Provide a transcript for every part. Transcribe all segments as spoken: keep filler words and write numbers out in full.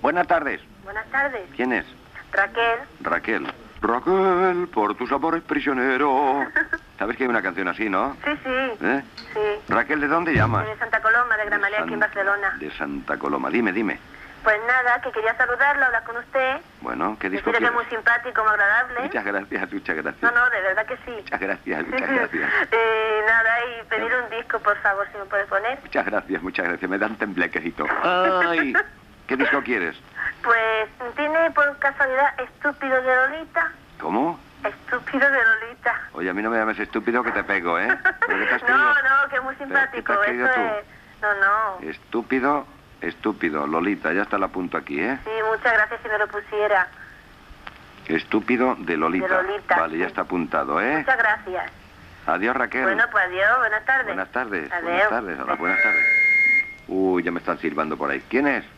Buenas tardes. Buenas tardes. ¿Quién es? Raquel. Raquel. Raquel, por tus amores prisionero. ¿Sabes que hay una canción así, no? Sí, sí. ¿Eh? Sí. Raquel, ¿de dónde llamas? De Santa Coloma, de Gramalea, aquí en Barcelona. De Santa Coloma. Dime, dime. Pues nada, que quería saludarlo, hablar con usted. Bueno, ¿qué disco Decirle que quieres? es muy simpático, muy agradable. Muchas gracias, muchas gracias. No, no, de verdad que sí. Muchas gracias, muchas gracias. Y nada, y pedir un disco, por favor, si me puede poner. Muchas gracias, muchas gracias. Me dan temblequecito. Ay, ¿qué disco quieres? Pues, ¿tiene por casualidad Estúpido de Lolita? ¿Cómo? Estúpido de Lolita. Oye, a mí no me llames estúpido que te pego, ¿eh? ¿Pero qué te has No, querido? no, que es muy ¿Pero simpático. qué te has Eso querido tú? es... No, no. Estúpido, estúpido. Lolita, ya está la punto aquí, ¿eh? Sí, muchas gracias si me lo pusiera. Estúpido de Lolita. De Lolita, Vale, ya sí. está apuntado, ¿eh? Muchas gracias. Adiós, Raquel. Bueno, pues adiós, buenas tardes. Buenas tardes. Adiós. Buenas tardes. Hola, buenas tardes. Uy, ya me están silbando por ahí. ¿Quién es?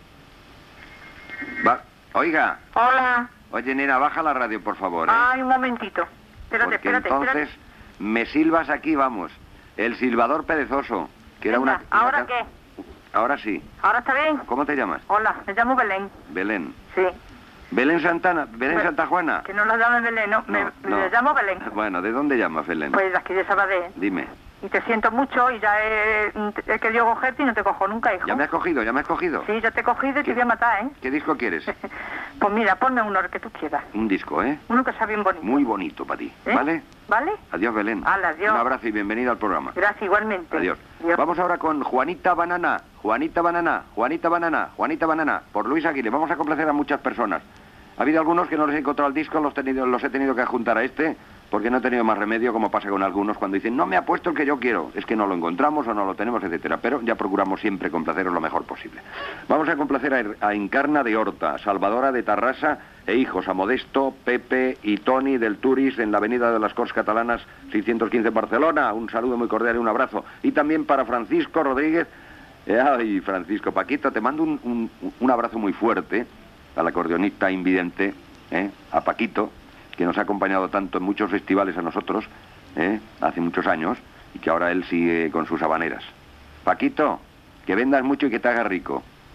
Va. Oiga. Hola. Oye, nena, baja la radio, por favor, ¿eh? Ay, un momentito. Espérate, Porque espérate, entonces espérate. me silbas aquí, vamos. El silbador perezoso. Que era Venga, una, una ¿ahora ca- qué? Ahora sí. ¿Ahora está bien? ¿Cómo te llamas? Hola, me llamo Belén. Belén. Sí. Belén Santana. Belén Pues, Santa Juana. Que no la llame Belén, no. me, No, me no. llamo Belén. Bueno, ¿de dónde llamas, Belén? Pues de aquí de Sabadell. Dime. Y te siento mucho y ya he, he querido cogerte y no te cojo nunca, hijo. ¿Ya me has cogido? ¿Ya me has cogido? Sí, ya te he cogido y ¿Qué? te voy a matar, ¿eh? ¿Qué disco quieres? Pues mira, ponme uno el que tú quieras. Un disco, ¿eh? Uno que sea bien bonito. Muy bonito para ti. ¿Eh? ¿Vale? ¿Vale? Adiós, Belén. Hala, adiós. Un abrazo y bienvenida al programa. Gracias, igualmente. Adiós. Adiós. Vamos ahora con Juanita Banana, Juanita Banana, Juanita Banana, Juanita Banana, por Luis Aguilé. Vamos a complacer a muchas personas. Ha habido algunos que no les he encontrado el disco, los, tenido, los he tenido que adjuntar a este, porque no he tenido más remedio, como pasa con algunos cuando dicen, no me ha puesto el que yo quiero. Es que no lo encontramos o no lo tenemos, etcétera. Pero ya procuramos siempre complaceros lo mejor posible. Vamos a complacer a, a Encarna de Horta, Salvadora de Tarrasa e hijos, a Modesto, Pepe y Toni del Turis en la avenida de las Corts Catalanas seiscientos quince en Barcelona. Un saludo muy cordial y un abrazo. Y también para Francisco Rodríguez. Eh, ay, Francisco, Paquito, te mando un, un, un abrazo muy fuerte al acordeonista invidente, eh, a Paquito, que nos ha acompañado tanto en muchos festivales a nosotros, eh, hace muchos años, y que ahora él sigue con sus habaneras. Paquito, que vendas mucho y que te hagas rico.